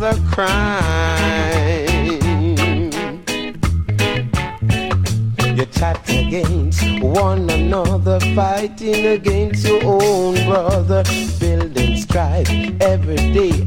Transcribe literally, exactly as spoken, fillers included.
a crime. You chat against one another, fighting against your own brother, building strife every day